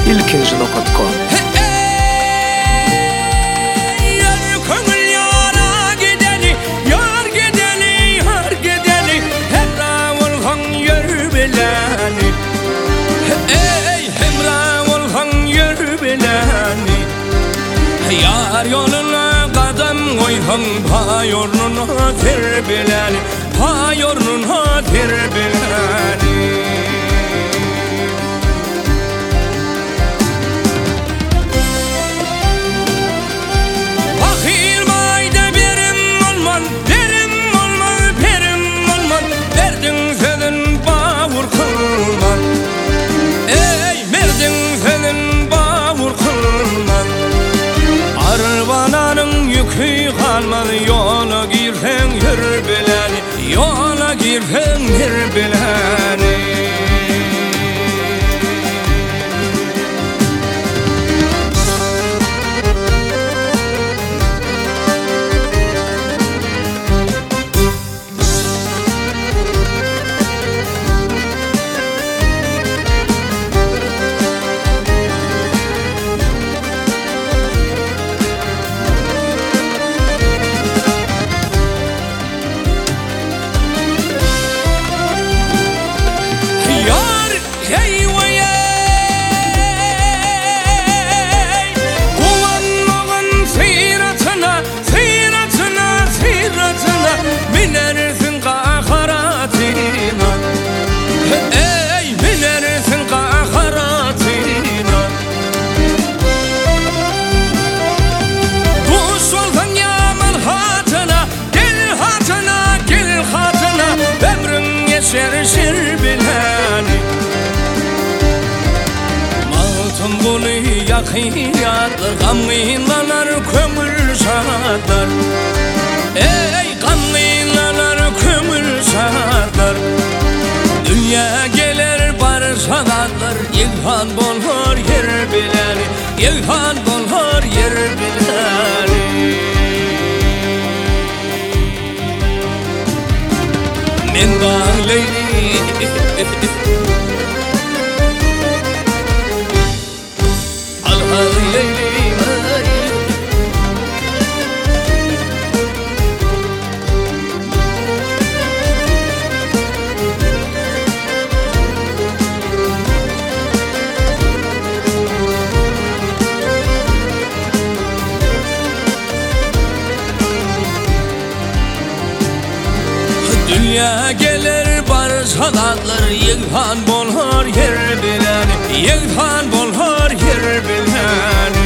ilkinci nokta.com. Yar yoluna kadam koyhan, payornuna terbilani, payornuna terbilani. Bakil mayda berim olman, berim olman, berim olman, verdin senin bağır kılman. Ey merdin senin bağır kılman. Arbananın yükü kalmadı, yola girsen yer bileni, yola girsen yer bileni. Binersin kaharatina, ey binersin kaharatina. Kuş olsan yaman hatına, gel hatına, gel hatına. Ömrün geçer şir bileni. Altın bunu yakiyatlar, gamıylanar kömür şahatlar. Ey gamıylanar kömür şahatlar. Dünya gelir barışadatlar, yılhan bolhar yer bileni, yılhan bolhar yer bileni. Men dağ leyli alhal leyli. Dünya gelir barışadatlar, yılhan bolhar yer bileni, yılhan bolhar yer bileni.